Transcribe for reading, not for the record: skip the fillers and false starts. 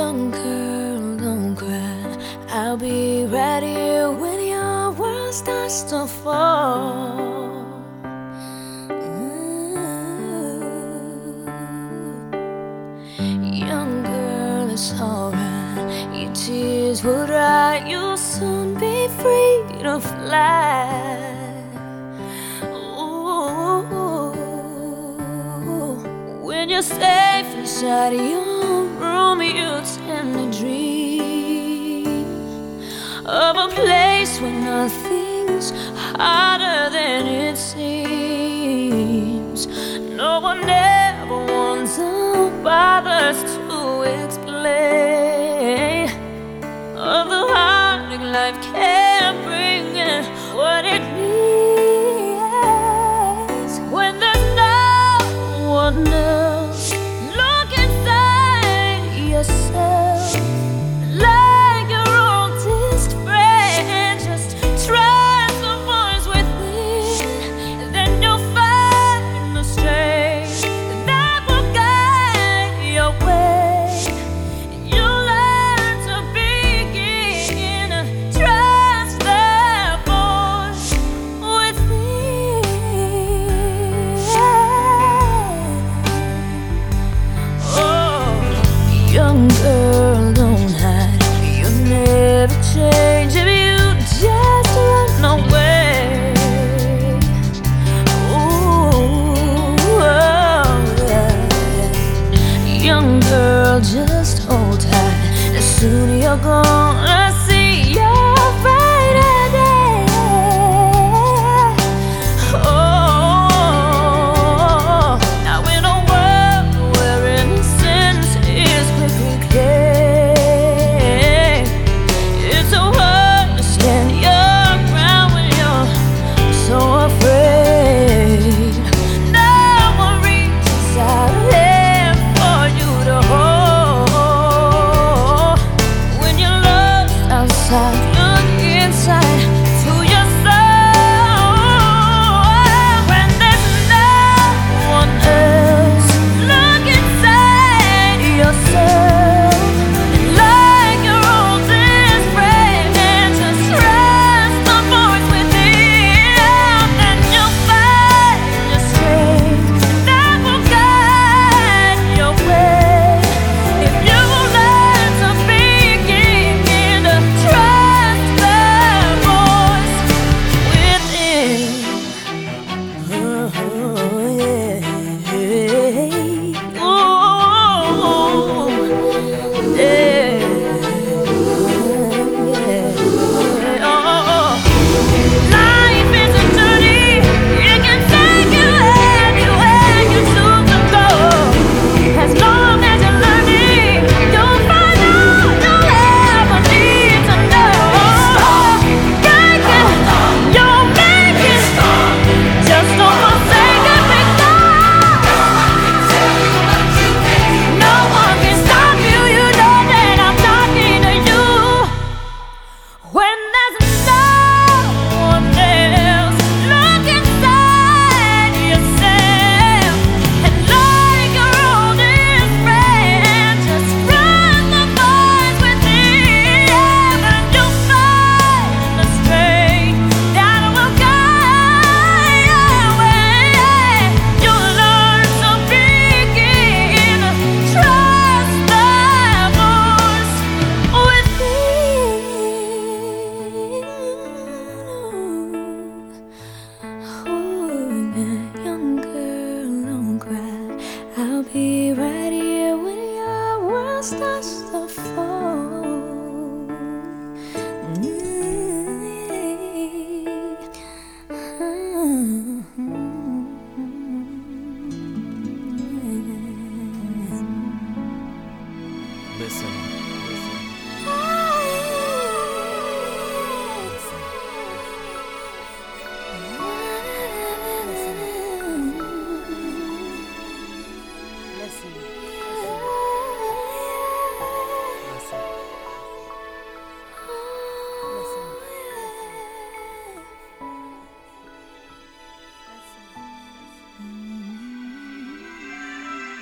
Young girl, don't cry. I'll be right here when your world starts to fall. Young girl, it's alright. Your tears will dry. You'll soon be free to fly. When you're safe inside your room, you tend to dream of a place where nothing's harder than it seems. No one ever wants or bothers to explain of the heartache life can bring and what it means when there's no one else. Look inside yourself like your oldest friend. Just trust the voice within, and then you'll find the strength that will guide your way. You'll learn to begin to trust that voice within. Young girl, don't hide. You'll never change if you just run away. Ooh, yeah. Young girl, just hold tight. Soon you're gone.